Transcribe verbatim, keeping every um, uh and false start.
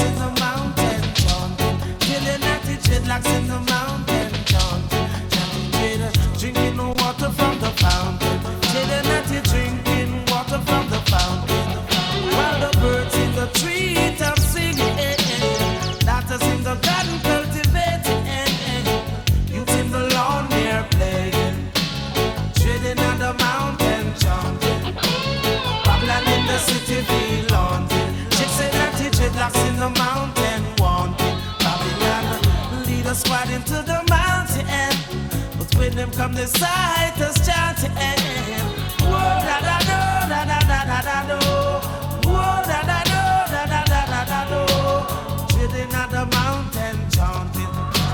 in the mountain chanting. Chilling at the dreadlocks in the mountain chanting. Chanting dread, drinking water from the fountain. Chilling at the drinking water from the fountain. While the birds in the treetops singing, daughters in the garden cultivating, youth in the lawn they're playing. Treading on the mountain chanting. Babylon in the city feel haunted. Chicks say that the dreadlocks in the mountain wanted. Babylon lead a squad into the mountain, but when them come the sight us chanting. Whoa, da da da da da da da da.